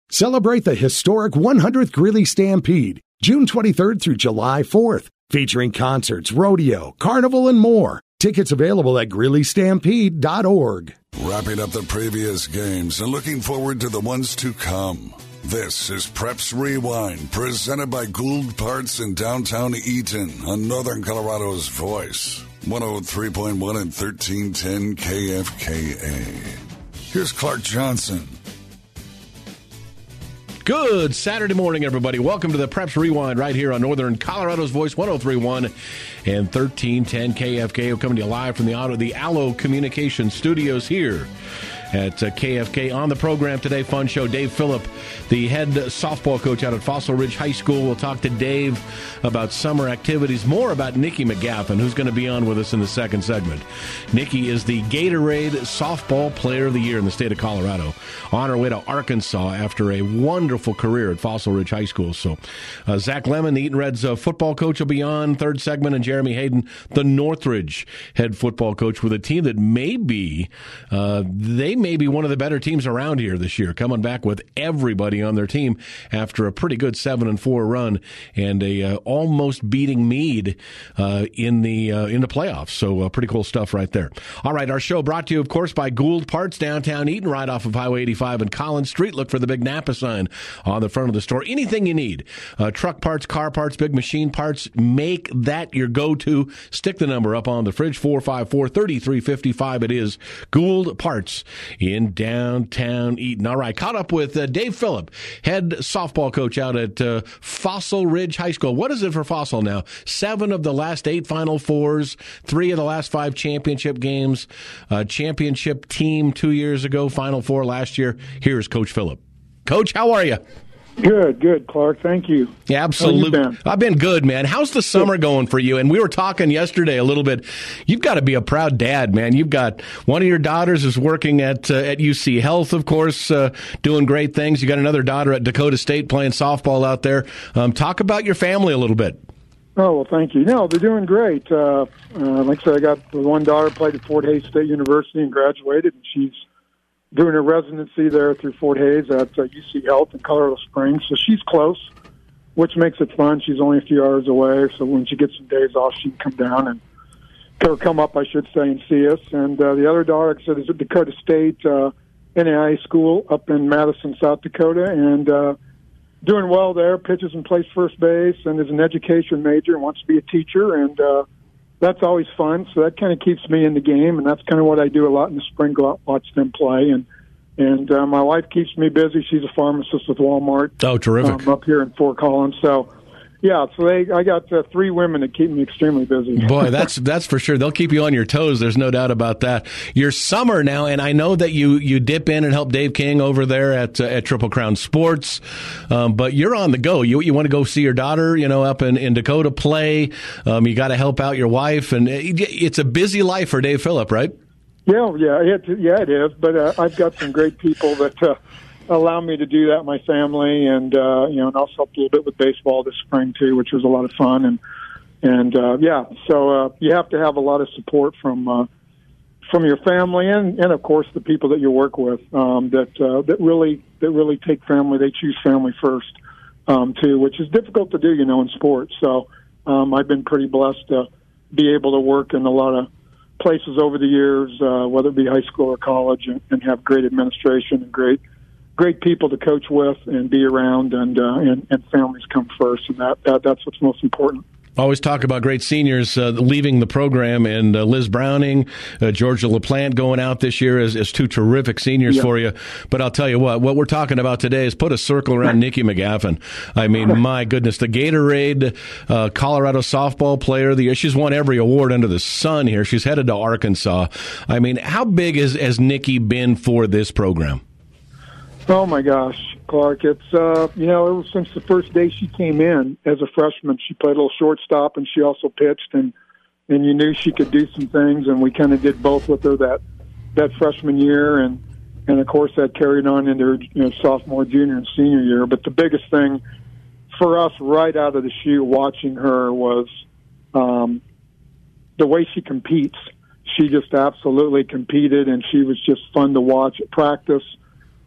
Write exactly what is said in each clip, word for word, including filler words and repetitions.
Celebrate the historic one hundredth Greeley Stampede, June twenty-third through July fourth, featuring concerts, rodeo, carnival, and more. Tickets available at greeley stampede dot org. Wrapping up the previous games and looking forward to the ones to come. This is Preps Rewind, presented by Gould Parts in downtown Eaton on Northern Colorado's Voice, one oh three point one and thirteen ten K F K A. Here's Clark Johnson. Good Saturday morning, everybody. Welcome to the Preps Rewind right here on Northern Colorado's Voice, one oh three point one and thirteen ten K F K. We're coming to you live from the auto, the Allo Communications Studios here at uh, K F K. On the program today, fun show, Dave Phillip, the head softball coach out at Fossil Ridge High School. We'll talk to Dave about summer activities, more about Nikki McGaffin, who's going to be on with us in the second segment. Nikki is the Gatorade Softball Player of the Year in the state of Colorado, on her way to Arkansas after a wonderful career at Fossil Ridge High School. So uh, Zach Lemon, the Eaton Reds uh, football coach, will be on third segment, and Jeremy Hayden, the Northridge head football coach, with a team that may be, uh, they may be one of the better teams around here this year, coming back with everybody on their team after a pretty good seven and four run and a uh, almost beating Meade uh, in the uh, in the playoffs. So uh, pretty cool stuff right there. All right, our show brought to you, of course, by Gould Parts, downtown Eaton, right off of Highway eighty-five and Collins Street. Look for the big Napa sign on the front of the store. Anything you need, uh, truck parts, car parts, big machine parts, make that your go-to. Stick the number up on the fridge, four five four, three three five five. It is Gould Parts in downtown Eaton. All right, caught up with uh, Dave Phillip, head softball coach out at uh, Fossil Ridge High School. What is it for Fossil now? Seven of the last eight Final Fours, three of the last five championship games, uh, championship team two years ago, Final Four last year. Here's Coach Phillip. Coach, how are you? Good, good, Clark. Thank you. Yeah, absolutely. How you been? I've been good, man. How's the summer going for you? And we were talking yesterday a little bit. You've got to be a proud dad, man. You've got one of your daughters is working at uh, at U C Health, of course, uh, doing great things. You got another daughter at Dakota State playing softball out there. Um, talk about your family a little bit. Oh, well, thank you. No, they're doing great. Uh, uh, like I said, I got one daughter played at Fort Hays State University and graduated, and she's doing a residency there through Fort Hays at uh, U C Health in Colorado Springs. So she's close, which makes it fun. She's only a few hours away, so when she gets some days off, she can come down and or come up, I should say, and see us. And uh, the other daughter, like I said, is at Dakota State uh, N A I A school up in Madison, South Dakota, and uh, doing well there, pitches and plays first base, and is an education major and wants to be a teacher, and uh, that's always fun. So that kind of keeps me in the game, and that's kind of what I do a lot in the spring, go out and watch them play. And and uh, my wife keeps me busy. She's a pharmacist with Walmart. Oh, terrific. Um, up here in Fort Collins. So, yeah, so they, I got uh, three women that keep me extremely busy. Boy, that's that's for sure. They'll keep you on your toes. There's no doubt about that. Your summer now, and I know that you, you dip in and help Dave King over there at uh, at Triple Crown Sports, um, but you're on the go. You you want to go see your daughter, you know, up in, in Dakota play. Um, you got to help out your wife, and it, it's a busy life for Dave Phillip, right? Yeah, yeah, it, yeah, it is. But uh, I've got some great people that uh, allow me to do that. My family, and uh, you know, and also helped a little bit with baseball this spring too, which was a lot of fun. And and uh, yeah, so uh, you have to have a lot of support from uh, from your family, and, and of course the people that you work with um, that uh, that really that really take family. They choose family first um, too, which is difficult to do, you know, in sports. So um, I've been pretty blessed to be able to work in a lot of places over the years, uh, whether it be high school or college, and, and have great administration and great, great people to coach with and be around, and uh, and, and families come first, and that, that that's what's most important. Always talk about great seniors uh, leaving the program, and uh, Liz Browning, uh, Georgia LaPlante going out this year as, as two terrific seniors yeah. for you. But I'll tell you what, what we're talking about today is put a circle around Nikki McGaffin. I mean, my goodness, the Gatorade uh, Colorado Softball Player of the Year. She's won every award under the sun here. She's headed to Arkansas. I mean, how big has, has Nikki been for this program? Oh, my gosh, Clark. It's, uh, you know, it was since the first day she came in as a freshman. She played a little shortstop, and she also pitched, and, and you knew she could do some things, and we kind of did both with her that, that freshman year, and, and, of course, that carried on into her you know, sophomore, junior, and senior year. But the biggest thing for us right out of the chute watching her was um, the way she competes. She just absolutely competed, and she was just fun to watch at practice.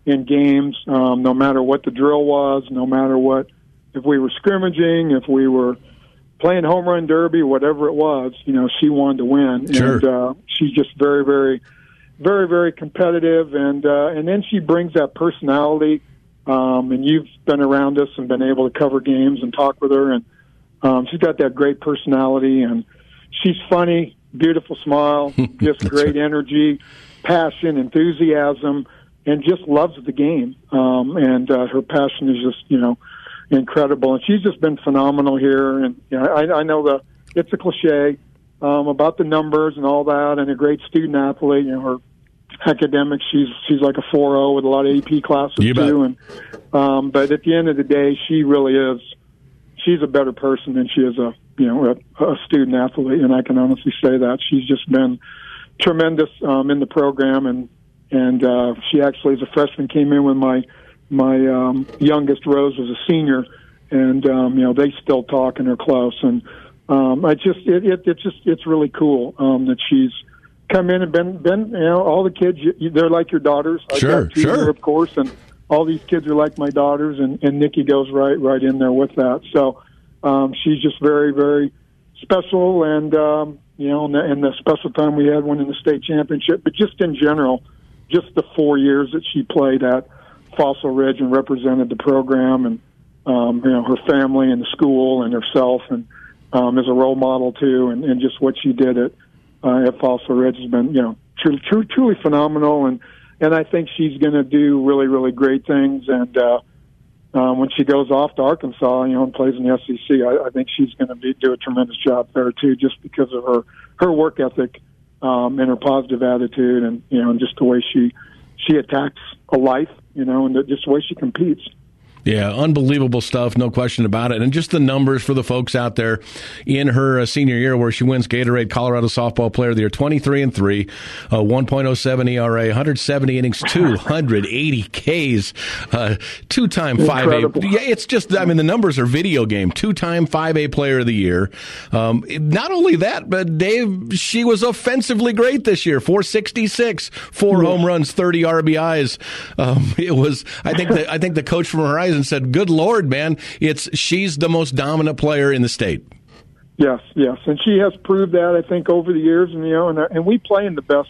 in games, um, no matter what the drill was, no matter what, if we were scrimmaging, if we were playing home run derby, whatever it was, you know, she wanted to win. Sure. And uh, she's just very, very, very, very competitive. And uh, and then she brings that personality. Um, and you've been around us and been able to cover games and talk with her. And um, she's got that great personality. And she's funny, beautiful smile, just great right. energy, passion, enthusiasm, and just loves the game. Um, and uh, her passion is just, you know, incredible. And she's just been phenomenal here. And you know, I, I know the it's a cliche um, about the numbers and all that, and a great student athlete. You know, her academics, she's she's like a four oh with a lot of A P classes you too. And um, but at the end of the day, she really is. She's a better person than she is a you know a, a student athlete, and I can honestly say that she's just been tremendous um, in the program. And and uh, she actually, as a freshman, came in when my my um, youngest Rose was a senior, and um, you know they still talk and are close. And um, I just it, it it's just it's really cool um, that she's come in and been been you know all the kids you, they're like your daughters. Sure, I got two sure, here, of course, and all these kids are like my daughters, and, and Nikki goes right right in there with that. So um, she's just very very special, and um, you know, and the, and the special time we had winning the state championship, but just in general, just the four years that she played at Fossil Ridge and represented the program, and um, you know her family and the school and herself, and um, as a role model too, and, and just what she did at uh, at Fossil Ridge has been you know truly truly, truly phenomenal, and and I think she's going to do really really great things. And uh, um, when she goes off to Arkansas, you know, and plays in the S E C, I, I think she's going to be do a tremendous job there too, just because of her her work ethic um, and her positive attitude, and you know, and just the way she she attacks a life. You know, and the, just the way she competes. Yeah, unbelievable stuff, no question about it. And just the numbers for the folks out there in her uh, senior year where she wins Gatorade Colorado Softball Player of the Year, twenty-three and three, uh, one point oh seven E R A, one hundred seventy innings, two hundred eighty Ks, uh, two-time five A. Yeah, it's just, I mean, the numbers are video game. Two-time five A Player of the Year. Um, not only that, but Dave, she was offensively great this year. four sixty-six, four yeah. home runs, thirty R B Is. Um, it was, I think, the, I think the coach from Horizon and said, good Lord, man, it's she's the most dominant player in the state. Yes, yes. And she has proved that, I think, over the years. And, you know, and, and we play in the best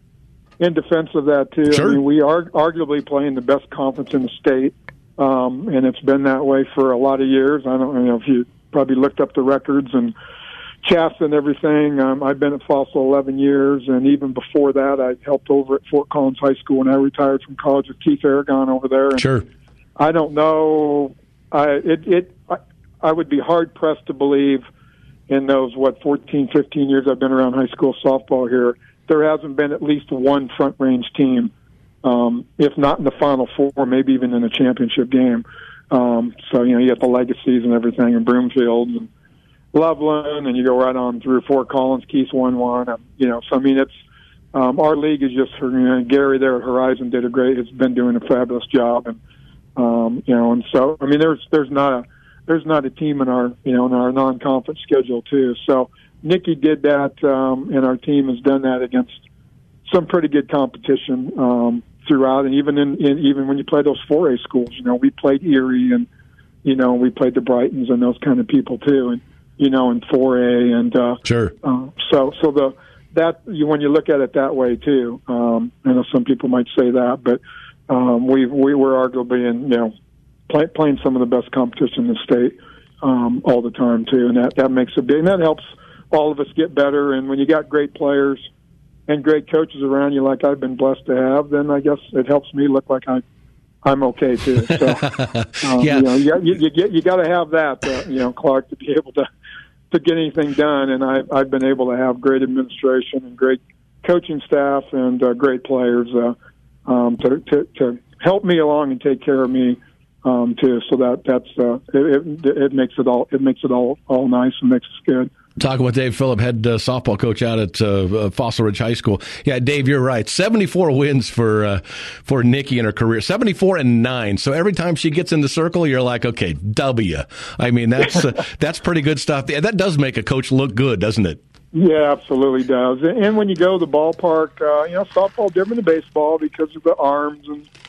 in defense of that, too. Sure. I mean, we are arguably playing the best conference in the state. Um, and it's been that way for a lot of years. I don't know if you probably looked up the records and Chaffs and everything. Um, I've been at Fossil eleven years. And even before that, I helped over at Fort Collins High School when I retired from college with Keith Aragon over there. And sure. I don't know. I, it, it, I, I would be hard-pressed to believe in those, what, fourteen, fifteen years I've been around high school softball here, there hasn't been at least one front-range team, um, if not in the Final Four, maybe even in a championship game. Um, so, you know, you got the legacies and everything in Broomfield and Loveland, and you go right on through Fort Collins, Keith won one. Um, you know, so, I mean, it's um, our league is just, you know, Gary there at Horizon did a great, has been doing a fabulous job, and Um, you know, and so I mean, there's there's not a there's not a team in our you know in our non-conference schedule too. So Nikki did that, um, and our team has done that against some pretty good competition um, throughout, and even in, in even when you play those four A schools, you know, we played Erie, and you know, we played the Brightons and those kind of people too, and you know, in four A, and uh, sure. Uh, so so the that you when you look at it that way too, um, I know some people might say that, but. Um, we we were arguably in you know play, playing some of the best competition in the state um, all the time too, and that, that makes a big and that helps all of us get better. And when you got great players and great coaches around you, like I've been blessed to have, then I guess it helps me look like I I'm okay too. So um, yeah, you know, you you, you, get, you got to have that, uh, you know, Clark, to be able to to get anything done. And I I've been able to have great administration and great coaching staff and uh, great players. Uh, Um, to, to to help me along and take care of me um, too, so that that's uh, it, it, it makes it all it makes it all all nice and makes us good. Talking with Dave Phillip, head uh, softball coach out at uh, Fossil Ridge High School. Yeah, Dave, you're right. seventy-four wins for uh, for Nikki in her career. seventy-four and nine. So every time she gets in the circle, you're like, okay, W. I mean, that's uh, that's pretty good stuff. That does make a coach look good, doesn't it? Yeah, absolutely does. And when you go to the ballpark, uh, you know, softball different than baseball because of the arms and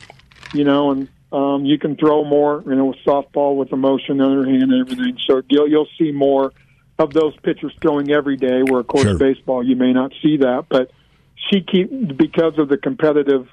you know, and um, you can throw more, you know, with softball with emotion on her hand and everything. So you'll, you'll see more of those pitchers throwing every day, where, of course, Sure. baseball, you may not see that. But she keep because of the competitive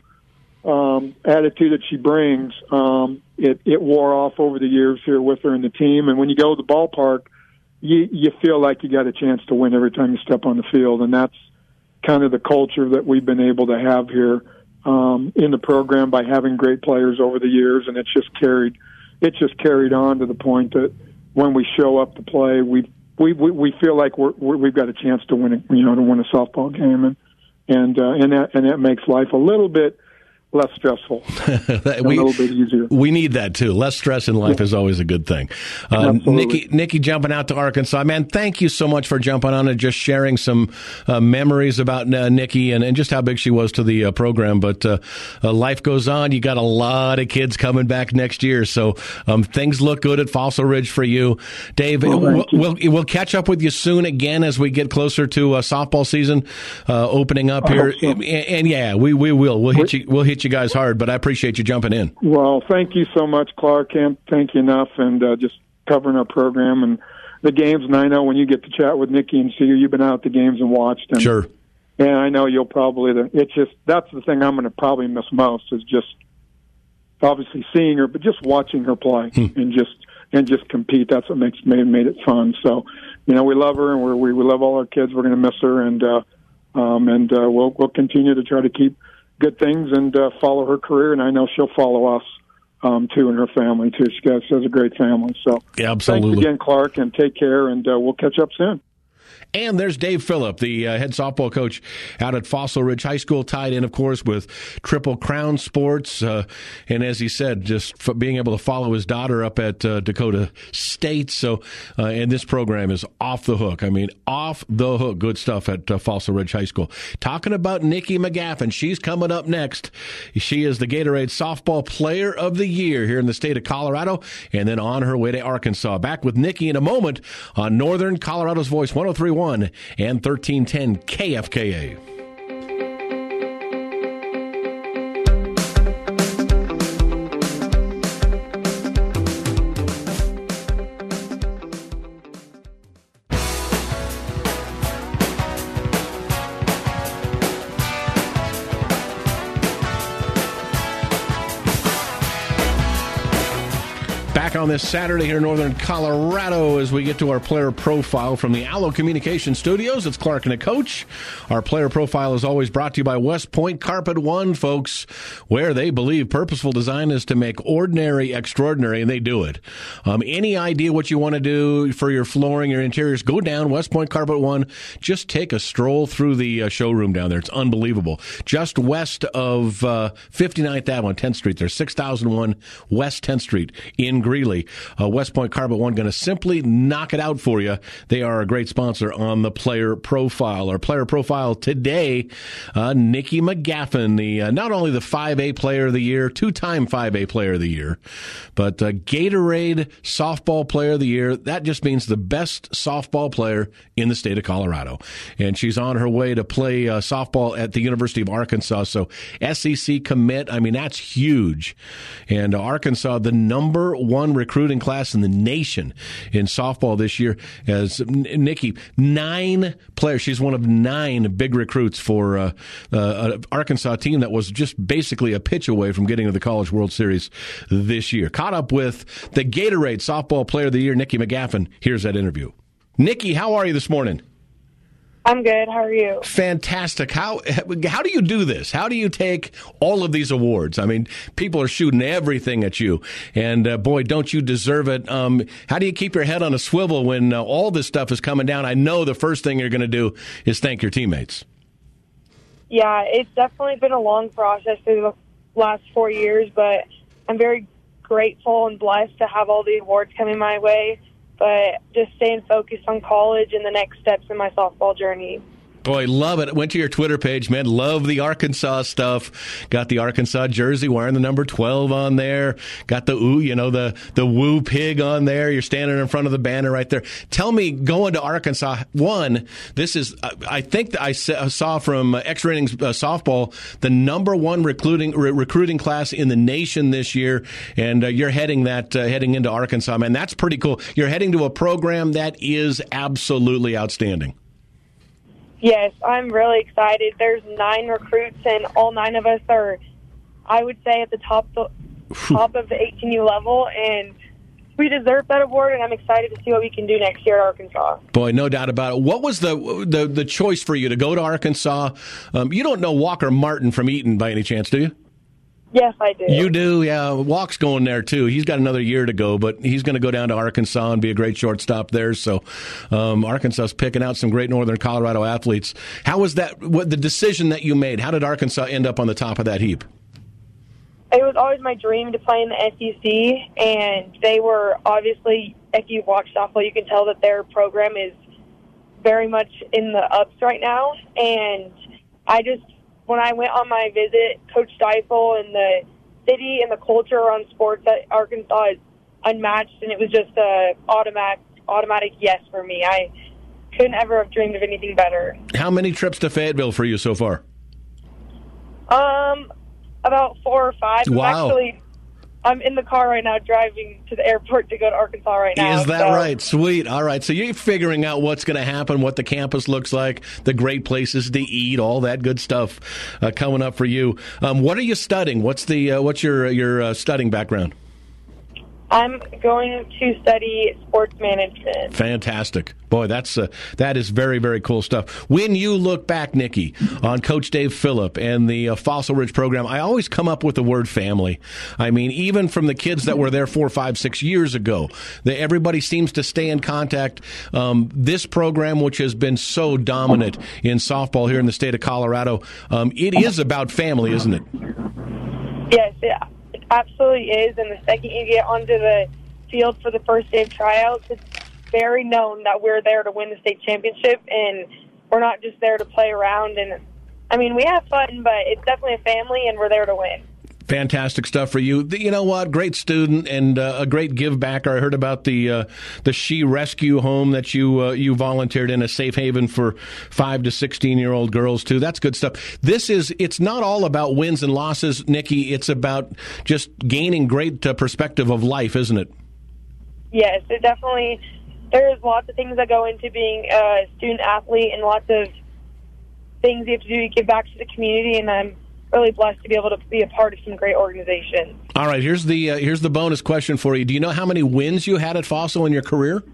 um, attitude that she brings, um, it, it wore off over the years here with her and the team. And when you go to the ballpark, you, you feel like you got a chance to win every time you step on the field. And that's kind of the culture that we've been able to have here um, in the program by having great players over the years. And it's just carried, it's just carried on to the point that when we show up to play, we we we, we feel like we're, we're, we've got a chance to win, a, you know, to win a softball game, and and uh, and that and that makes life a little bit less stressful, we, a little bit easier. We need that too. Less stress in life yeah. is always a good thing. Uh, Nikki, Nikki jumping out to Arkansas. Man, thank you so much for jumping on and just sharing some uh, memories about uh, Nikki and, and just how big she was to the uh, program. But uh, uh, life goes on. You got a lot of kids coming back next year. So um, things look good at Fossil Ridge for you. Dave, well, we'll, you. we'll, we'll catch up with you soon again as we get closer to uh, softball season uh, opening up I here. So. And, and yeah, we, we will. We'll hit you. We'll hit you guys hard, but I appreciate you jumping in. Well, thank you so much, Clark. Can't thank you enough, and uh, just covering our program and the games. And I know when you get to chat with Nikki and see her, you've been out at the games and watched. And, sure. And I know you'll probably. It's just that's the thing I'm going to probably miss most is just obviously seeing her, but just watching her play hmm. and just and just compete. That's what makes made made it fun. So, you know, we love her and we're, we we love all our kids. We're going to miss her, and uh, um, and uh, we'll we'll continue to try to keep good things and uh, follow her career, and I know she'll follow us um, too, and her family too. She has, she has a great family. So, yeah, absolutely. Thanks again, Clark, and take care, and uh, we'll catch up soon. And there's Dave Phillip, the uh, head softball coach out at Fossil Ridge High School, tied in, of course, with Triple Crown Sports. Uh, and as he said, just f- being able to follow his daughter up at uh, Dakota State. So, uh, and this program is off the hook. I mean, off the hook. Good stuff at uh, Fossil Ridge High School. Talking about Nikki McGaffin, she's coming up next. She is the Gatorade Softball Player of the Year here in the state of Colorado, and then on her way to Arkansas. Back with Nikki in a moment on Northern Colorado's Voice, one oh three point one and thirteen ten K F K A. On this Saturday here in Northern Colorado as we get to our player profile from the Allo Communication Studios. It's Clark and a Coach. Our player profile is always brought to you by West Point Carpet One, folks, where they believe purposeful design is to make ordinary extraordinary, and they do it. Um, any idea what you want to do for your flooring, your interiors, go down West Point Carpet One. Just take a stroll through the uh, showroom down there. It's unbelievable. Just west of uh, fifty-ninth Avenue on tenth Street. There's six thousand one West tenth Street in Greeley. Uh, West Point Carpet One going to simply knock it out for you. They are a great sponsor on the player profile. Our player profile today, uh, Nikki McGaffin, the uh, not only the five A Player of the Year, two-time five A Player of the Year, but uh, Gatorade Softball Player of the Year. That just means the best softball player in the state of Colorado. And she's on her way to play uh, softball at the University of Arkansas. So S E C commit, I mean, that's huge. And uh, Arkansas, the number one recruiting class in the nation in softball this year, as Nikki, nine players. She's one of nine big recruits for uh, uh, an Arkansas team that was just basically a pitch away from getting to the College World Series this year. Caught up with the Gatorade Softball Player of the Year, Nikki McGaffin. Here's that interview. Nikki, how are you this morning? I'm good. How are you? Fantastic. How how do you do this? How do you take all of these awards? I mean, people are shooting everything at you, and uh, boy, don't you deserve it. Um, how do you keep your head on a swivel when uh, all this stuff is coming down? I know the first thing you're going to do is thank your teammates. Yeah, it's definitely been a long process through the last four years, but I'm very grateful and blessed to have all the awards coming my way. But just staying focused on college and the next steps in my softball journey. Boy, love it. Went to your Twitter page, man. Love the Arkansas stuff. Got the Arkansas jersey, wearing the number twelve on there. Got the ooh, you know, the the woo pig on there. You're standing in front of the banner right there. Tell me, going to Arkansas, one, this is, I think I saw from X Ratings uh, softball, the number one recruiting re- recruiting class in the nation this year, and uh, you're heading that uh, heading into Arkansas, man. That's pretty cool. You're heading to a program that is absolutely outstanding. Yes, I'm really excited. There's nine recruits, and all nine of us are, I would say, at the top the, top of the eighteen U level, and we deserve that award, and I'm excited to see what we can do next year at Arkansas. Boy, no doubt about it. What was the the, the choice for you to go to Arkansas? Um, you don't know Walker Martin from Eaton by any chance, do you? Yes, I do. You do, yeah. Walk's going there, too. He's got another year to go, but he's going to go down to Arkansas and be a great shortstop there. So um, Arkansas's picking out some great Northern Colorado athletes. How was that, what the decision that you made? How did Arkansas end up on the top of that heap? It was always my dream to play in the S E C, and they were obviously, if you watch softball, you can tell that their program is very much in the ups right now. And I just, when I went on my visit, Coach Steifel and the city and the culture around sports at Arkansas is unmatched, and it was just a automatic, automatic yes for me. I couldn't ever have dreamed of anything better. How many trips to Fayetteville for you so far? Um, about four or five. Wow. I'm actually, I'm in the car right now driving to the airport to go to Arkansas right now. Is that so. right? Sweet. All right. So you're figuring out what's going to happen, what the campus looks like, the great places to eat, all that good stuff uh, coming up for you. Um, what are you studying? What's the uh, what's your your uh, studying background? I'm going to study sports management. Fantastic. Boy, that's uh, that is very, very cool stuff. When you look back, Nikki, on Coach Dave Phillip and the uh, Fossil Ridge program, I always come up with the word family. I mean, even from the kids that were there four, five, six years ago, they, everybody seems to stay in contact. Um, this program, which has been so dominant in softball here in the state of Colorado, um, it is about family, isn't it? Yes, yeah. It absolutely is, and the second you get onto the field for the first day of tryouts, it's very known that we're there to win the state championship, and we're not just there to play around. And I mean, we have fun, but it's definitely a family, and we're there to win. Fantastic stuff for you. You know what? Great student and uh, a great give backer. I heard about the uh, the She Rescue Home that you uh, you volunteered in, a safe haven for five to sixteen year old girls too. That's good stuff. This is it's not all about wins and losses, Nikki. It's about just gaining great uh, perspective of life, isn't it? Yes, it definitely. There's lots of things that go into being a student athlete, and lots of things you have to do to give back to the community. And I'm really blessed to be able to be a part of some great organizations. All right, here's the uh, here's the bonus question for you. Do you know how many wins you had at Fossil in your career?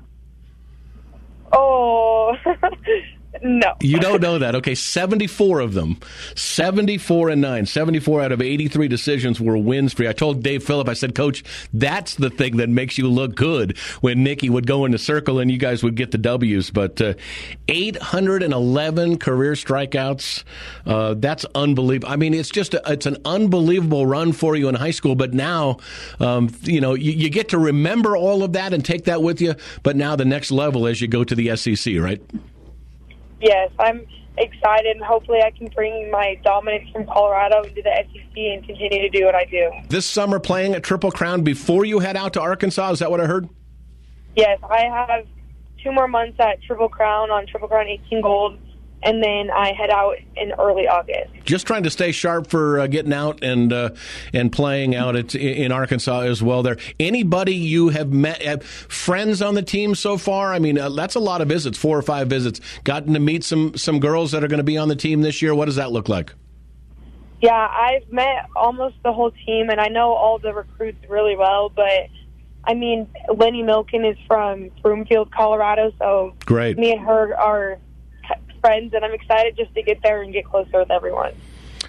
Oh, no. You don't know that. Okay, seventy-four of them. seventy-four and nine. seventy-four out of eighty-three decisions were wins for you. I told Dave Phillip, I said, Coach, that's the thing that makes you look good when Nikki would go in the circle and you guys would get the W's. But uh, eight hundred eleven career strikeouts, uh, that's unbelievable. I mean, it's just a, it's an unbelievable run for you in high school. But now, um, you know, you, you get to remember all of that and take that with you. But now the next level as you go to the S E C, right? Yes, I'm excited, and hopefully I can bring my dominance from Colorado into the S E C and continue to do what I do. This summer playing at Triple Crown before you head out to Arkansas, is that what I heard? Yes, I have two more months at Triple Crown on Triple Crown eighteen Gold, and then I head out in early August. Just trying to stay sharp for uh, getting out and uh, and playing out at, in Arkansas as well. There, anybody you have met, have friends on the team so far? I mean, uh, that's a lot of visits, four or five visits. Gotten to meet some some girls that are going to be on the team this year. What does that look like? Yeah, I've met almost the whole team, and I know all the recruits really well. But I mean, Lenny Milken is from Broomfield, Colorado, so great. Me and her are friends, and I'm excited just to get there and get closer with everyone.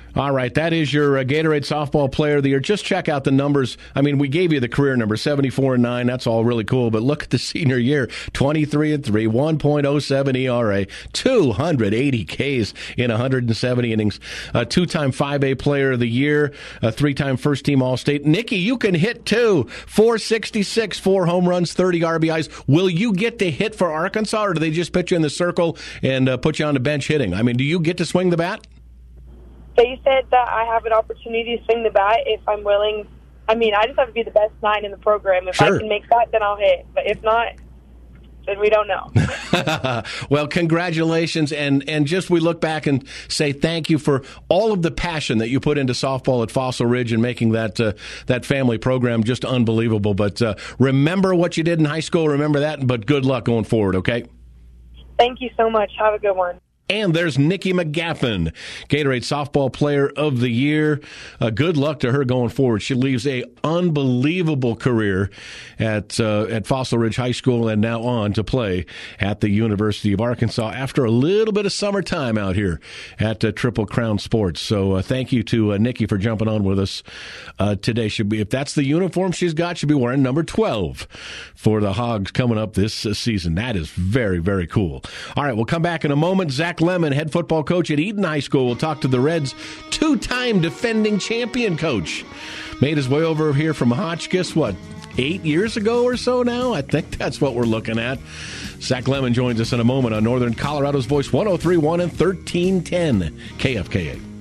All right, that is your uh, Gatorade Softball Player of the Year. Just check out the numbers. I mean, we gave you the career number, seventy-four and nine. That's all really cool. But look at the senior year, twenty-three and three, one point oh seven E R A, two hundred eighty Ks in one hundred seventy innings, a two-time five A Player of the Year, a three-time first-team All-State. Nikki, you can hit too. four sixty-six, four home runs, thirty R B Is. Will you get to hit for Arkansas, or do they just put you in the circle and uh, put you on the bench hitting? I mean, do you get to swing the bat? They said that I have an opportunity to swing the bat if I'm willing. I mean, I just have to be the best nine in the program. If Sure. I can make that, then I'll hit. But if not, then we don't know. Well, congratulations, and, and just we look back and say thank you for all of the passion that you put into softball at Fossil Ridge and making that uh, that family program just unbelievable. But uh, remember what you did in high school, remember that, but good luck going forward, okay? Thank you so much. Have a good one. And there's Nikki McGaffin, Gatorade Softball Player of the Year. Uh, good luck to her going forward. She leaves a unbelievable career at uh, at Fossil Ridge High School and now on to play at the University of Arkansas after a little bit of summertime out here at uh, Triple Crown Sports. So uh, thank you to uh, Nikki for jumping on with us uh, today. Should be, if that's the uniform she's got, she'll be wearing number twelve for the Hogs coming up this uh, season. That is very, very cool. All right, we'll come back in a moment. Zach Lemon, head football coach at Eaton High School, will talk to the Reds' two-time defending champion coach. Made his way over here from Hotchkiss, what, eight years ago or so now? I think that's what we're looking at. Zach Lemon joins us in a moment on Northern Colorado's Voice, one oh three point one and thirteen ten K F K A.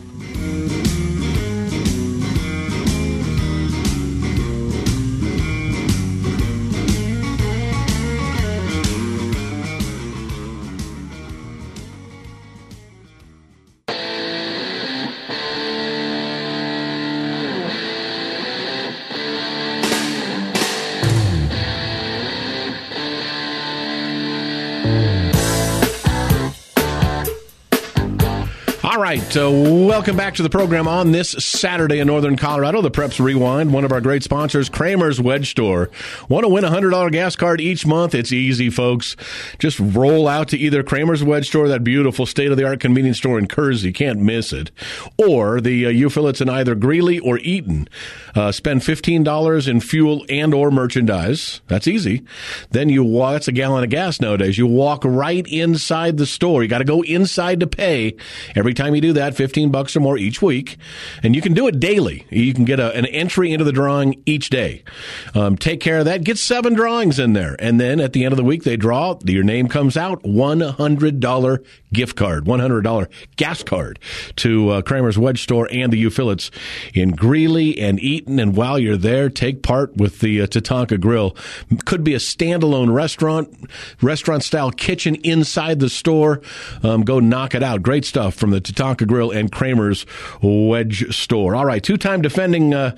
All right, uh, welcome back to the program on this Saturday in Northern Colorado. The Preps Rewind, one of our great sponsors, Kramer's Wedge Store. Want to win a one hundred dollars gas card each month? It's easy, folks. Just roll out to either Kramer's Wedge Store, that beautiful state-of-the-art convenience store in Kersey, can't miss it, or the uh, U-Fillets in either Greeley or Eaton. Uh, spend fifteen dollars in fuel and or merchandise. That's easy. Then you walk, that's a gallon of gas nowadays. You walk right inside the store. You got to go inside to pay. Every time you do that, fifteen bucks or more each week, and you can do it daily. You can get a, an entry into the drawing each day. Um, take care of that. Get seven drawings in there, and then at the end of the week, they draw. Your name comes out. one hundred dollars gift card, one hundred dollars gas card to uh, Kramer's Wedge Store and the U-Fillets in Greeley and Eaton. And while you're there, take part with the uh, Tatanka Grill. Could be a standalone restaurant, restaurant-style kitchen inside the store. Um, go knock it out. Great stuff from the Tatanka Grill and Kramer's Wedge Store. All right, two-time defending uh,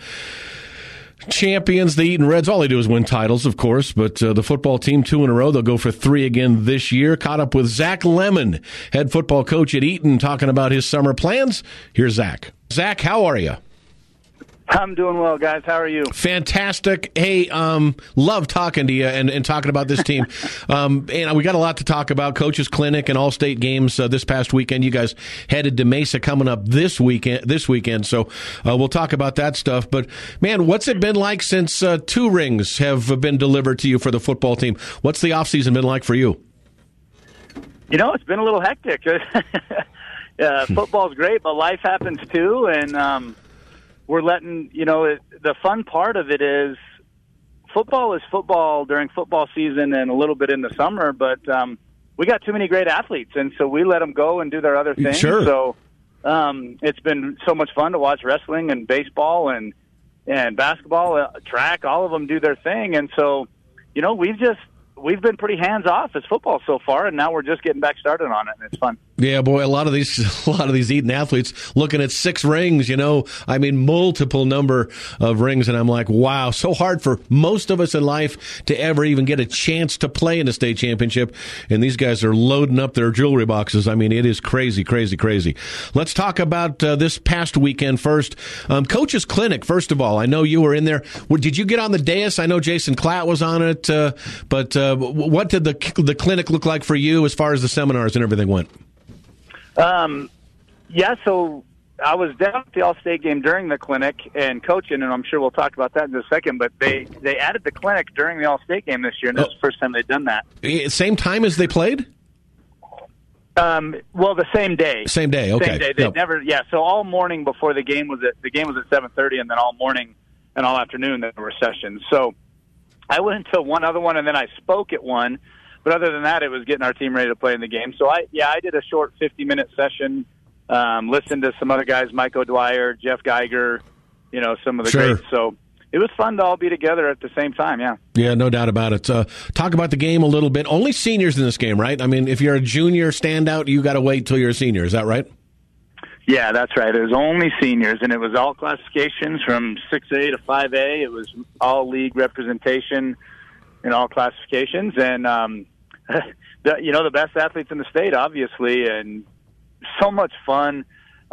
champions, the Eaton Reds. All they do is win titles, of course, but uh, the football team, two in a row. They'll go for three again this year. Caught up with Zach Lemon, head football coach at Eaton, talking about his summer plans. Here's Zach. Zach, how are you? I'm doing well, guys. How are you? Fantastic. Hey, um, love talking to you and, and talking about this team. um, and we got a lot to talk about. Coaches Clinic and All-State games uh, this past weekend. You guys headed to Mesa coming up this weekend. This weekend, so uh, we'll talk about that stuff. But man, what's it been like since uh, two rings have been delivered to you for the football team? What's the offseason been like for you? You know, it's been a little hectic. uh, football's great, but life happens too, and um, we're letting, you know, it, the fun part of it is football is football during football season and a little bit in the summer, but um, we got too many great athletes, and so we let them go and do their other things. Sure. So um, it's been so much fun to watch wrestling and baseball and, and basketball, uh, track, all of them do their thing. And so, you know, we've just, we've been pretty hands-off as football so far, and now we're just getting back started on it, and it's fun. Yeah, boy, a lot of these, a lot of these Eaton athletes looking at six rings, you know, I mean, multiple number of rings. And I'm like, wow, so hard for most of us in life to ever even get a chance to play in a state championship. And these guys are loading up their jewelry boxes. I mean, it is crazy, crazy, crazy. Let's talk about uh, this past weekend first. Um, Coach's Clinic, first of all, I know you were in there. Did you get on the dais? I know Jason Klatt was on it, uh, but uh, what did the the clinic look like for you as far as the seminars and everything went? Um, yeah, so I was down at the All-State game during the clinic and coaching, and I'm sure we'll talk about that in a second, but they, they added the clinic during the All-State game this year, and this oh. is the first time they've done that. Same time as they played? Um, well, the same day. Same day, okay. Same day. They yep. never, yeah, so all morning before the game was at, the game was at seven thirty, and then all morning and all afternoon there were sessions. So I went to one other one, and then I spoke at one, but other than that, it was getting our team ready to play in the game. So, I yeah, I did a short fifty-minute session. Um, listened to some other guys, Mike O'Dwyer, Jeff Geiger, you know, some of the sure. greats. So it was fun to all be together at the same time, yeah. Yeah, no doubt about it. Uh, talk about the game a little bit. Only seniors in this game, right? I mean, if you're a junior standout, you got to wait till you're a senior. Is that right? Yeah, that's right. It was only seniors, and it was all classifications from six A to five A. It was all league representation in all classifications. And, um, the, you know, the best athletes in the state, obviously, and so much fun.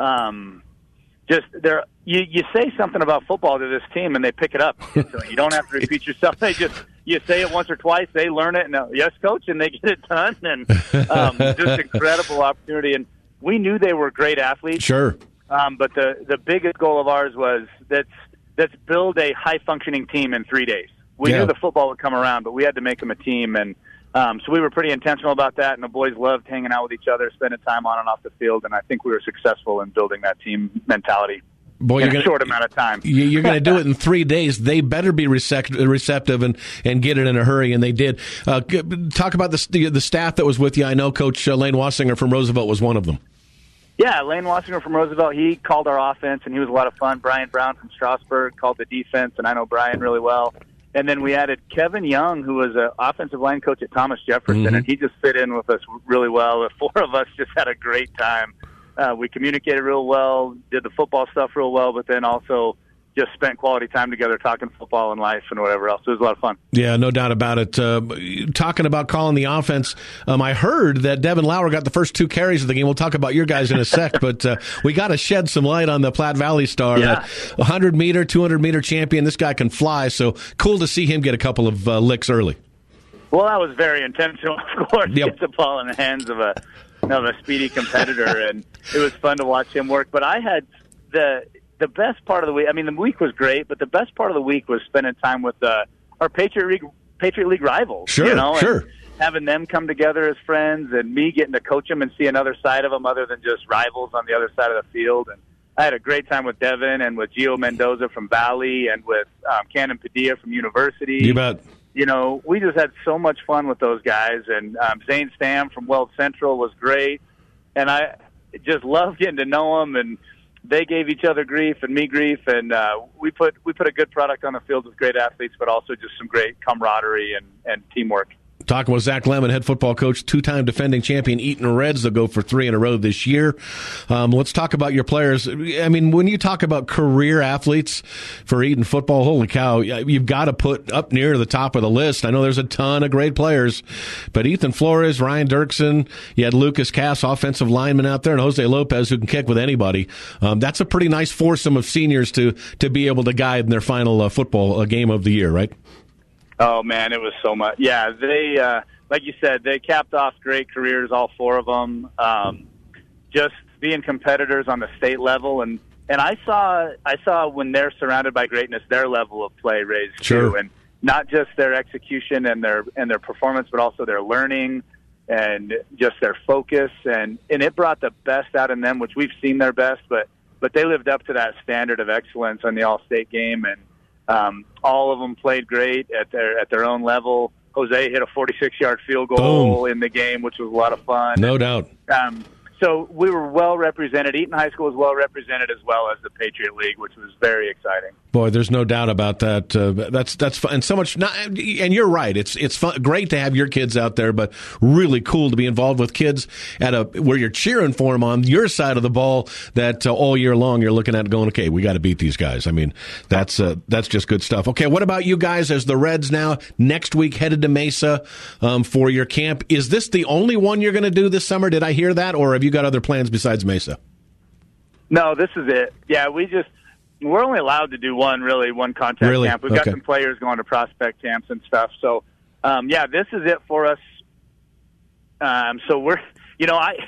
Um, just there, you, you say something about football to this team, and they pick it up. So you don't have to repeat yourself. They just you say it once or twice, they learn it, and uh, yes, coach, and they get it done. And um, just incredible opportunity. And we knew they were great athletes. Sure. Um, but the the biggest goal of ours was let's let's build a high functioning team in three days. We yeah. knew the football would come around, but we had to make them a team, and Um, so we were pretty intentional about that, and the boys loved hanging out with each other, spending time on and off the field, and I think we were successful in building that team mentality Boy, in you're a gonna, short amount of time. You're going to do it in three days. They better be receptive and, and get it in a hurry, and they did. Uh, talk about the, the the staff that was with you. I know Coach Lane Wassinger from Roosevelt was one of them. Yeah, Lane Wassinger from Roosevelt, he called our offense, and he was a lot of fun. Brian Brown from Strasburg called the defense, and I know Brian really well. And then we added Kevin Young, who was an offensive line coach at Thomas Jefferson, mm-hmm. and he just fit in with us really well. The four of us just had a great time. Uh, we communicated real well, did the football stuff real well, but then also just spent quality time together talking football and life and whatever else. It was a lot of fun. Yeah, no doubt about it. Uh, talking about calling the offense, um, I heard that Devin Lauer got the first two carries of the game. We'll talk about your guys in a sec, but uh, we got to shed some light on the Platte Valley star. Yeah. That one hundred meter, two hundred meter champion. This guy can fly, so cool to see him get a couple of uh, licks early. Well, that was very intentional, of course. Yep. Get the ball in the hands of a, of a speedy competitor, and it was fun to watch him work. But I had the... The best part of the week, I mean, the week was great, but the best part of the week was spending time with uh, our Patriot League, Patriot League rivals. Sure, you know, sure. And having them come together as friends and me getting to coach them and see another side of them other than just rivals on the other side of the field. And I had a great time with Devin and with Gio Mendoza from Valley and with um, Cannon Padilla from University. You bet. You know, we just had so much fun with those guys. And um, Zane Stam from Weld Central was great. And I just loved getting to know them, and they gave each other grief and me grief, and uh, we put we put a good product on the field with great athletes, but also just some great camaraderie and, and teamwork. Talking with Zach Lemon, head football coach, two-time defending champion Eaton Reds. They'll go for three in a row this year. Um, let's talk about your players. I mean, when you talk about career athletes for Eaton football, holy cow, you've got to put up near the top of the list. I know there's a ton of great players, but Ethan Flores, Ryan Dirksen, you had Lucas Cass, offensive lineman out there, and Jose Lopez, who can kick with anybody. Um, that's a pretty nice foursome of seniors to to be able to guide in their final uh, football uh, game of the year, right? Oh, man, it was so much. Yeah, they, uh, like you said, they capped off great careers, all four of them, um, just being competitors on the state level. And, and I saw I saw when they're surrounded by greatness, their level of play raised, sure. too. And not just their execution and their and their performance, but also their learning and just their focus. And, and it brought the best out in them, which we've seen their best, but, but they lived up to that standard of excellence on the All-State game. And Um, all of them played great at their at their own level. Jose hit a forty-six yard field goal Boom. in the game, which was a lot of fun. No doubt. Um, so we were well represented. Eaton High School was well represented, as well as the Patriot League, which was very exciting. Boy, there's no doubt about that. Uh, that's that's fun. And so much. Not, and you're right. It's it's fun, great to have your kids out there, but really cool to be involved with kids at a where you're cheering for them on your side of the ball. That uh, all year long you're looking at going, okay, we got to beat these guys. I mean, that's uh, that's just good stuff. Okay, what about you guys as the Reds now? Next week headed to Mesa um, for your camp. Is this the only one you're going to do this summer? Did I hear that, or have you got other plans besides Mesa? No, this is it. Yeah, we just. We're only allowed to do one, really, one contact really? camp. We've okay. got some players going to prospect camps and stuff. So, um, yeah, this is it for us. Um, so we're, you know, I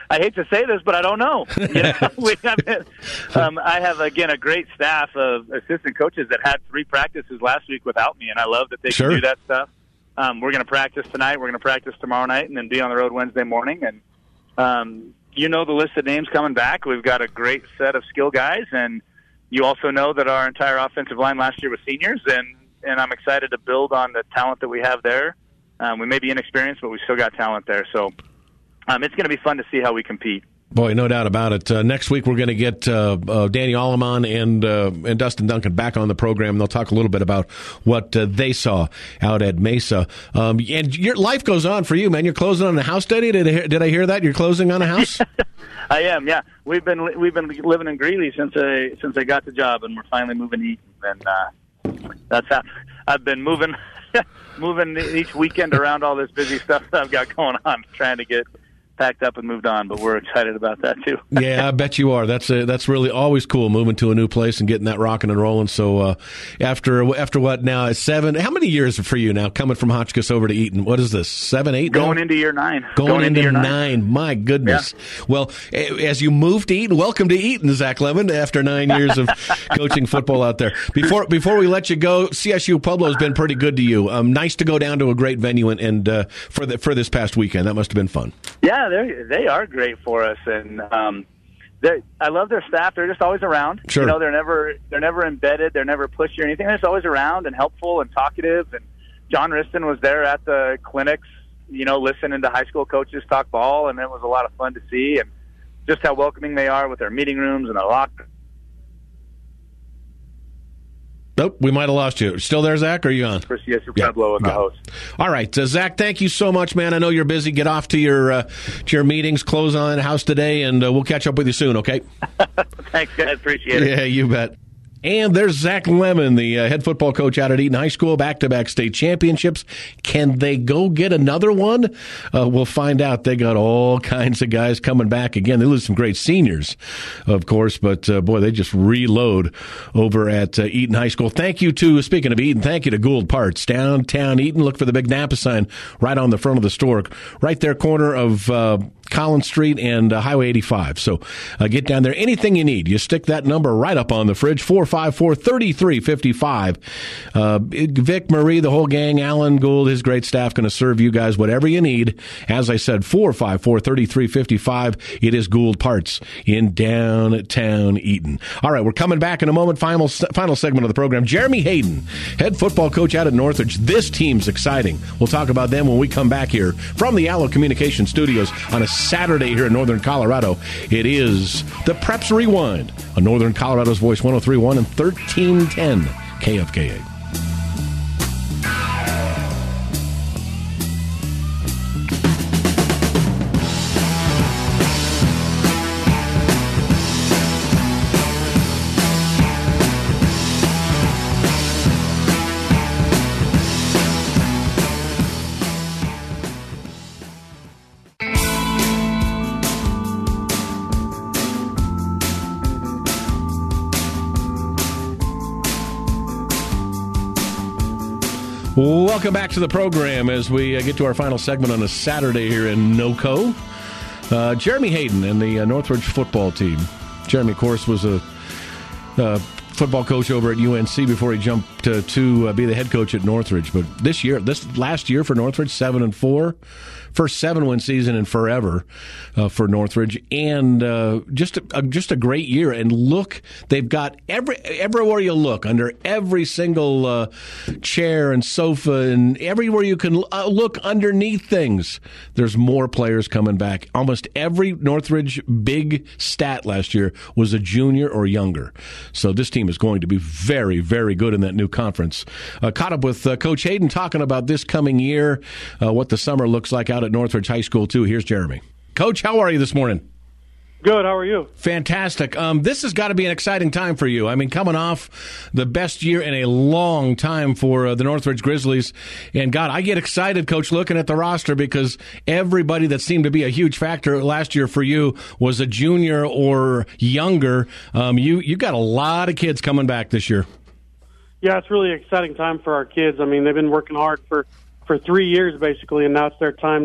I hate to say this, but I don't know. You know? we have, um, I have, again, a great staff of assistant coaches that had three practices last week without me, and I love that they sure. can do that stuff. Um, we're going to practice tonight. We're going to practice tomorrow night and then be on the road Wednesday morning. And um, you know the list of names coming back. We've got a great set of skill guys, and you also know that our entire offensive line last year was seniors, and, and I'm excited to build on the talent that we have there. Um, we may be inexperienced, but we still got talent there. So um, it's going to be fun to see how we compete. Boy, no doubt about it. Uh, next week we're going to get uh, uh, Danny Alleman and uh, and Dustin Duncan back on the program. They'll talk a little bit about what uh, they saw out at Mesa. Um, and your life goes on for you, man. You're closing on a house, Daddy. Did I hear, did I hear that? You're closing on a house? I am. Yeah, we've been we've been living in Greeley since I since I got the job, and we're finally moving to Eaton. And uh, that's how I've been moving moving each weekend around all this busy stuff that I've got going on, trying to get packed up and moved on, but we're excited about that too. Yeah, I bet you are. That's a, that's really always cool, moving to a new place and getting that rocking and rolling. So uh, after after what now seven? How many years for you now coming from Hotchkiss over to Eaton? What is this? Seven, eight? Going now? into year nine. Going, Going into, into year nine. nine. My goodness. Yeah. Well, as you move to Eaton, welcome to Eaton, Zach Lemon. After nine years of coaching football out there. Before before we let you go, C S U Pueblo has been pretty good to you. Um, nice to go down to a great venue and, and uh, for the, for this past weekend. That must have been fun. Yeah, they they are great for us, and um, I love their staff. They're just always around. Sure. You know, they're never they're never embedded. They're never pushy or anything. They're just always around and helpful and talkative. And John Riston was there at the clinics, you know, listening to high school coaches talk ball, and it was a lot of fun to see. And just how welcoming they are with their meeting rooms and their locker. Nope, we might have lost you. Still there, Zach, or are you on? For C S U Pueblo and the host. All right, uh, Zach, thank you so much, man. I know you're busy. Get off to your uh, to your meetings, close on house today, and uh, we'll catch up with you soon, okay? Thanks, guys. Appreciate it. Yeah, you bet. And there's Zach Lemon, the uh, head football coach out at Eaton High School, back-to-back state championships. Can they go get another one? Uh, we'll find out. They got all kinds of guys coming back. Again, they lose some great seniors, of course, but, uh, boy, they just reload over at uh, Eaton High School. Thank you to, speaking of Eaton, thank you to Gould Parts. Downtown Eaton, look for the big Napa sign right on the front of the store, right there, corner of uh, Collins Street and uh, Highway eighty-five. So uh, get down there. Anything you need, you stick that number right up on the fridge, four five four, three three five five. Uh, Vic, Marie, the whole gang, Alan Gould, his great staff, going to serve you guys whatever you need. As I said, four five four, three three five five. It is Gould Parts in downtown Eaton. All right, we're coming back in a moment. Final final segment of the program. Jeremy Hayden, head football coach out at Northridge. This team's exciting. We'll talk about them when we come back here from the Allo Communication Studios on a Saturday here in Northern Colorado. It is the Preps Rewind on Northern Colorado's Voice one oh three point one and thirteen ten K F K A. Welcome back to the program as we uh, get to our final segment on a Saturday here in NoCo. Uh, Jeremy Hayden and the uh, Northridge football team. Jeremy, of course, was a uh, football coach over at U N C before he jumped to, to uh, be the head coach at Northridge. But this year, this last year for Northridge, seven and four. First seven-win season in forever uh, for Northridge, and uh, just a, a, just a great year. And look, they've got every everywhere you look, under every single uh, chair and sofa, and everywhere you can uh, look underneath things, there's more players coming back. Almost every Northridge big stat last year was a junior or younger. So this team is going to be very, very good in that new conference. Uh, caught up with uh, Coach Hayden talking about this coming year, uh, what the summer looks like out at Northridge High School, too. Here's Jeremy. Coach, how are you this morning? Good. How are you? Fantastic. Um, this has got to be an exciting time for you. I mean, coming off the best year in a long time for uh, the Northridge Grizzlies. And, God, I get excited, Coach, looking at the roster because everybody that seemed to be a huge factor last year for you was a junior or younger. Um, you, you got a lot of kids coming back this year. Yeah, it's really an exciting time for our kids. I mean, they've been working hard for, for three years, basically, and now it's their time to,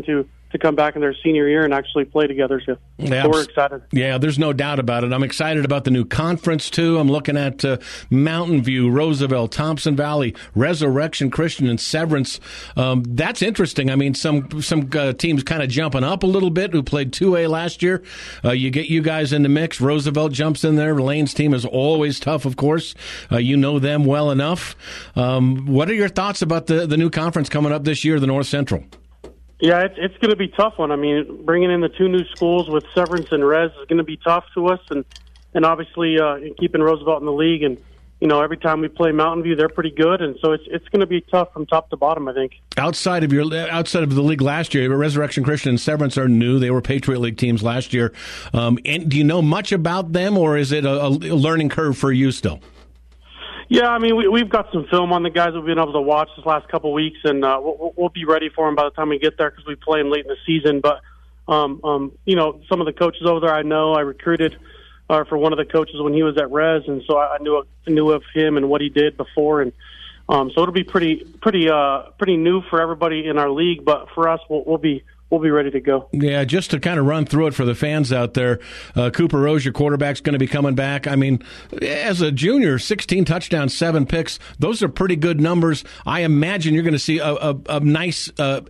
to come back in their senior year and actually play together. So, yeah, so we're excited. Yeah, there's no doubt about it. I'm excited about the new conference, too. I'm looking at uh, Mountain View, Roosevelt, Thompson Valley, Resurrection Christian, and Severance. Um, that's interesting. I mean, some some uh, teams kind of jumping up a little bit who played two A last year. Uh, you get you guys in the mix. Roosevelt jumps in there. Lane's team is always tough, of course. Uh, you know them well enough. Um, what are your thoughts about the, the new conference coming up this year, the North Central? Yeah, it's, it's going to be a tough one. I mean, bringing in the two new schools with Severance and Res is going to be tough to us, and and obviously uh, keeping Roosevelt in the league. And you know, every time we play Mountain View, they're pretty good, and so it's it's going to be tough from top to bottom, I think. Outside of your outside of the league last year, Resurrection Christian and Severance are new. They were Patriot League teams last year. Um, and do you know much about them, or is it a, a learning curve for you still? Yeah, I mean, we, we've got some film on the guys we've been able to watch this last couple of weeks, and uh, we'll, we'll be ready for them by the time we get there because we play them late in the season. But, um, um, you know, some of the coaches over there I know. I recruited uh, for one of the coaches when he was at Res, and so I knew I knew of him and what he did before. And um, so it'll be pretty pretty, uh, pretty new for everybody in our league, but for us, we'll, we'll be We'll be ready to go. Yeah, just to kind of run through it for the fans out there, uh, Cooper Rose, your quarterback's going to be coming back. I mean, as a junior, sixteen touchdowns, seven picks. Those are pretty good numbers. I imagine you're going to see a, a, a nice uh,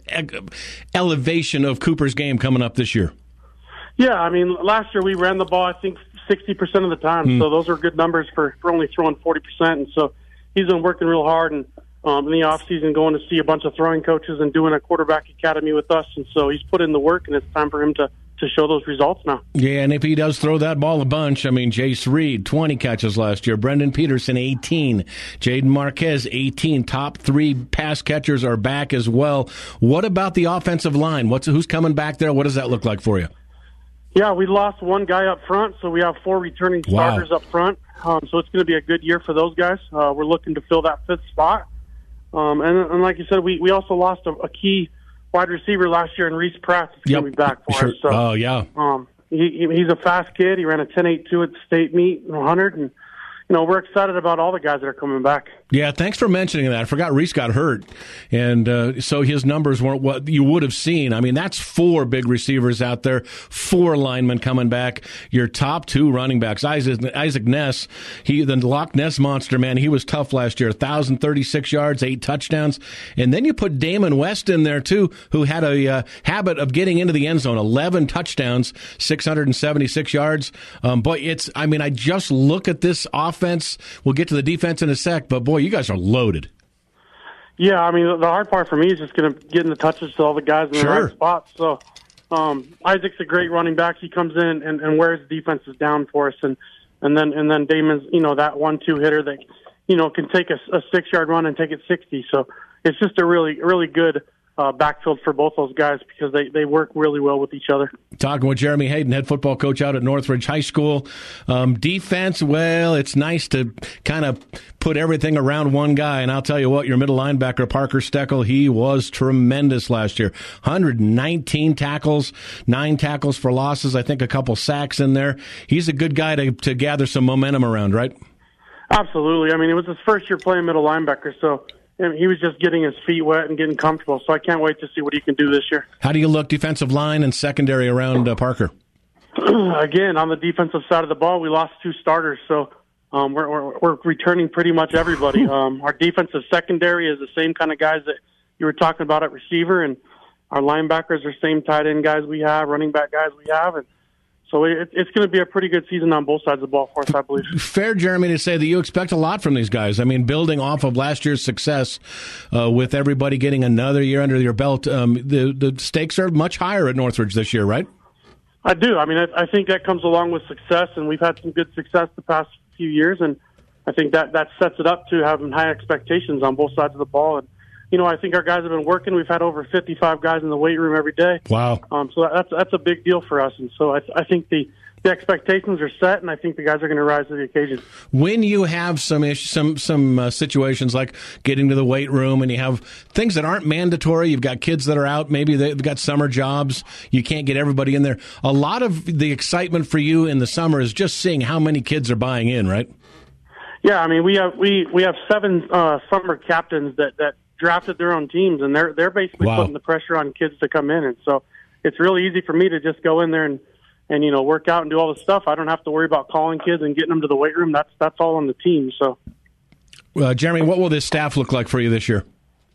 elevation of Cooper's game coming up this year. Yeah, I mean, last year we ran the ball, I think, sixty percent of the time. Mm. So those are good numbers for, for only throwing forty percent. And so he's been working real hard and Um, in the off season, going to see a bunch of throwing coaches and doing a quarterback academy with us, and so he's put in the work, and it's time for him to, to show those results now. Yeah, and if he does throw that ball a bunch, I mean, Jace Reed, twenty catches last year, Brendan Peterson, eighteen, Jaden Marquez, eighteen, top three pass catchers are back as well. What about the offensive line? What's who's coming back there? What does that look like for you? Yeah, we lost one guy up front, so we have four returning starters wow. up front. Um, so it's going to be a good year for those guys. Uh, we're looking to fill that fifth spot. Um, and, and like you said, we, we also lost a, a key wide receiver last year in Reese Pratt. He's yep. going to be back for sure. us. So, oh, yeah. Um, he, he's a fast kid. He ran a ten eight two at the state meet, one hundred, and you know, we're excited about all the guys that are coming back. Yeah, thanks for mentioning that. I forgot Reese got hurt, and uh, so his numbers weren't what you would have seen. I mean, that's four big receivers out there, four linemen coming back. Your top two running backs, Isaac, Isaac Ness, he the Loch Ness monster, man, he was tough last year, one thousand thirty-six yards, eight touchdowns. And then you put Damon West in there, too, who had a uh, habit of getting into the end zone, eleven touchdowns, six hundred seventy-six yards. Um, boy, it's, I mean, I just look at this offense. We'll get to the defense in a sec, but boy, you guys are loaded. Yeah, I mean, the hard part for me is just going to get in the touches to all the guys in sure. the right spots. So um, Isaac's a great running back. He comes in and, and wears defenses down for us, and and then and then Damon's, you know, that one-two hitter that, you know, can take a, a six-yard run and take it sixty. So it's just a really really good uh, backfield for both those guys because they, they work really well with each other. Talking with Jeremy Hayden, head football coach out at Northridge High School. Um, defense, well, it's nice to kind of put everything around one guy, and I'll tell you what, your middle linebacker, Parker Steckel, he was tremendous last year. one hundred nineteen tackles, nine tackles for losses, I think a couple sacks in there. He's a good guy to, to gather some momentum around, right? Absolutely. I mean, it was his first year playing middle linebacker, so and he was just getting his feet wet and getting comfortable, so I can't wait to see what he can do this year. How do you look defensive line and secondary around uh, Parker? Again, on the defensive side of the ball, we lost two starters, so um, we're, we're, we're returning pretty much everybody. Um, our defensive secondary is the same kind of guys that you were talking about at receiver, and our linebackers are same tight end guys we have, running back guys we have, and so it, it's going to be a pretty good season on both sides of the ball for us, I believe. Fair, Jeremy, to say that you expect a lot from these guys. I mean, building off of last year's success uh, with everybody getting another year under your belt, um, the, the stakes are much higher at Northridge this year, right? I do. I mean, I, I think that comes along with success, and we've had some good success the past few years, and I think that, that sets it up to having high expectations on both sides of the ball. And you know, I think our guys have been working. We've had over fifty-five guys in the weight room every day. Wow. Um, so that's that's a big deal for us. And so I, I think the, the expectations are set, and I think the guys are going to rise to the occasion. When you have some ish, some some uh, situations like getting to the weight room and you have things that aren't mandatory, you've got kids that are out, maybe they've got summer jobs, you can't get everybody in there. A lot of the excitement for you in the summer is just seeing how many kids are buying in, right? Yeah, I mean, we have we, we have seven uh, summer captains that, that drafted their own teams, and they're they're basically wow. putting the pressure on kids to come in, and so it's really easy for me to just go in there and, and you know, work out and do all the stuff. I don't have to worry about calling kids and getting them to the weight room. That's that's all on the team. So, uh, Jeremy, what will this staff look like for you this year?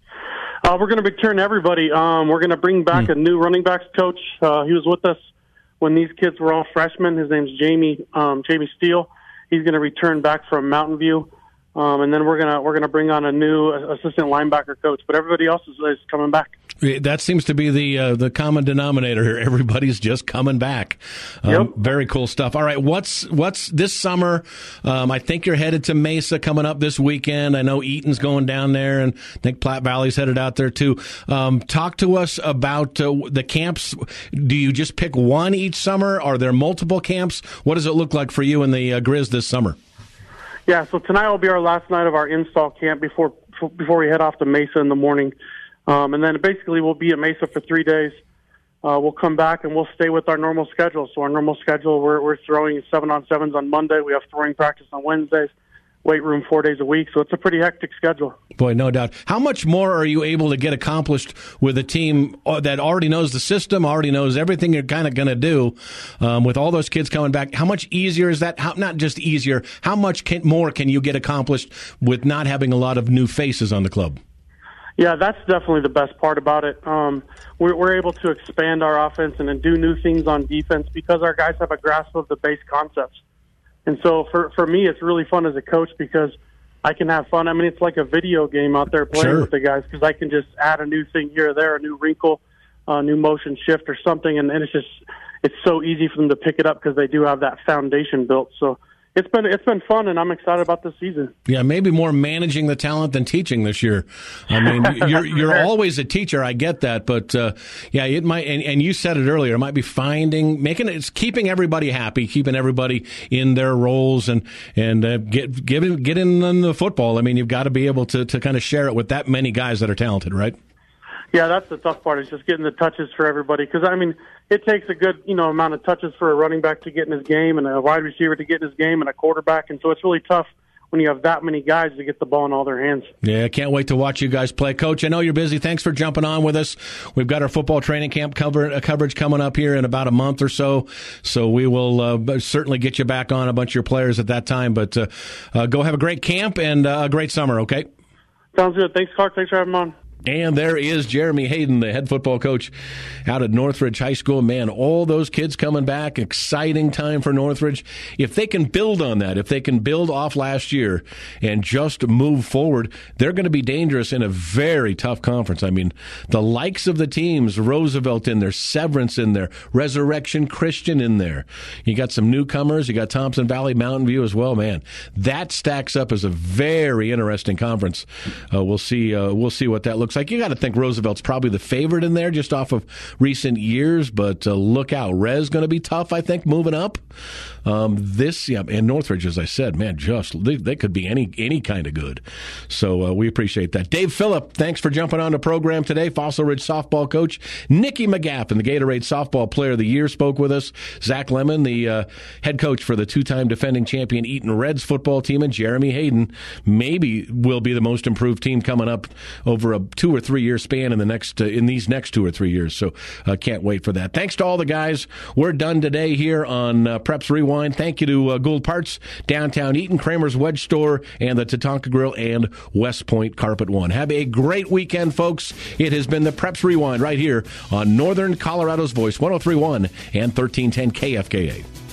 Uh, we're going to return everybody. Um, we're going to bring back mm. a new running backs coach. Uh, he was with us when these kids were all freshmen. His name's Jamie um, Jamie Steele. He's going to return back from Mountain View, um, and then we're gonna we're gonna bring on a new assistant linebacker coach. But everybody else is, is coming back. That seems to be the uh, the common denominator here. Everybody's just coming back. Um, yep. Very cool stuff. All right, what's what's this summer? Um, I think you're headed to Mesa coming up this weekend. I know Eaton's going down there, and I think Platte Valley's headed out there too. Um, talk to us about uh, the camps. Do you just pick one each summer? Are there multiple camps? What does it look like for you and the uh, Grizz this summer? Yeah, so tonight will be our last night of our install camp before before we head off to Mesa in the morning. Um, and then basically we'll be at Mesa for three days. Uh, we'll come back and we'll stay with our normal schedule. So our normal schedule, we're, we're throwing seven on sevens on Monday. We have throwing practice on Wednesdays, weight room four days a week. So it's a pretty hectic schedule. Boy, no doubt. How much more are you able to get accomplished with a team that already knows the system, already knows everything you're kind of going to do, um, with all those kids coming back? How much easier is that? How, not just easier, how much can, more can you get accomplished with not having a lot of new faces on the club? Yeah, that's definitely the best part about it. Um, we're, we're able to expand our offense and then do new things on defense because our guys have a grasp of the base concepts. And so for, for me, it's really fun as a coach because I can have fun. I mean, it's like a video game out there playing sure. with the guys because I can just add a new thing here or there, a new wrinkle, a new motion shift or something, and, and it's just it's so easy for them to pick it up because they do have that foundation built. So It's been it's been fun, and I'm excited about this season. Yeah, maybe more managing the talent than teaching this year. I mean, you're you're always a teacher. I get that, but uh, yeah, it might. And, and you said it earlier. It might be finding, making it's keeping everybody happy, keeping everybody in their roles, and and uh, get giving getting in the football. I mean, you've got to be able to to kind of share it with that many guys that are talented, right? Yeah, that's the tough part is just getting the touches for everybody. Because, I mean, it takes a good, you know, amount of touches for a running back to get in his game and a wide receiver to get in his game and a quarterback. And so it's really tough when you have that many guys to get the ball in all their hands. Yeah, I can't wait to watch you guys play. Coach, I know you're busy. Thanks for jumping on with us. We've got our football training camp cover, uh, coverage coming up here in about a month or so. So we will uh, certainly get you back on a bunch of your players at that time. But uh, uh, go have a great camp and uh, a great summer, okay? Sounds good. Thanks, Clark. Thanks for having me on. And there is Jeremy Hayden, the head football coach out at Northridge High School. Man, all those kids coming back. Exciting time for Northridge. If they can build on that, if they can build off last year and just move forward, they're going to be dangerous in a very tough conference. I mean, the likes of the teams, Roosevelt in there, Severance in there, Resurrection Christian in there. You got some newcomers. You got Thompson Valley, Mountain View as well, man. That stacks up as a very interesting conference. Uh, we'll see, uh, we'll see what that looks like. You got to think Roosevelt's probably the favorite in there just off of recent years, but uh, look out. Res going to be tough, I think, moving up. Um, this, yeah, and Northridge, as I said, man, just, they, they could be any any kind of good. So uh, we appreciate that. Dave Phillip, thanks for jumping on the program today. Fossil Ridge softball coach. Nikki McGaffin, the Gatorade softball player of the year, spoke with us. Zach Lemon, the uh, head coach for the two-time defending champion Eaton Reds football team, and Jeremy Hayden maybe will be the most improved team coming up over a two or three year span in the next uh, in these next two or three years. So uh, can't wait for that. Thanks to all the guys. We're done today here on uh, Preps Rewind. Thank you to uh, Gould Parts, Downtown Eaton, Kramer's Wedge Store, and the Tatanka Grill and West Point Carpet One. Have a great weekend, folks. It has been the Preps Rewind right here on Northern Colorado's Voice, one oh three point one and thirteen ten K F K A.